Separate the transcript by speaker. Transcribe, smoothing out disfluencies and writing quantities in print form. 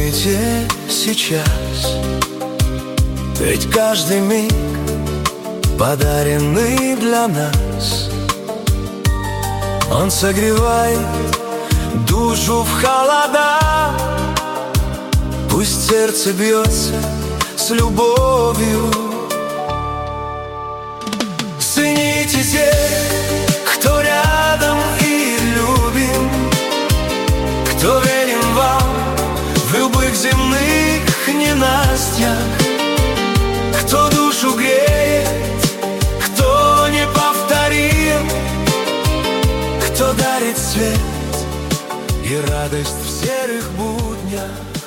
Speaker 1: Цените сейчас, ведь каждый миг, подаренный для нас, он согревает душу в холода. Пусть сердце бьется с любовью. Цените тех, кто рядом и любим, кто верен вам в любых земных ненастьях, кто душу греет, кто неповторим, кто дарит свет и радость в серых буднях.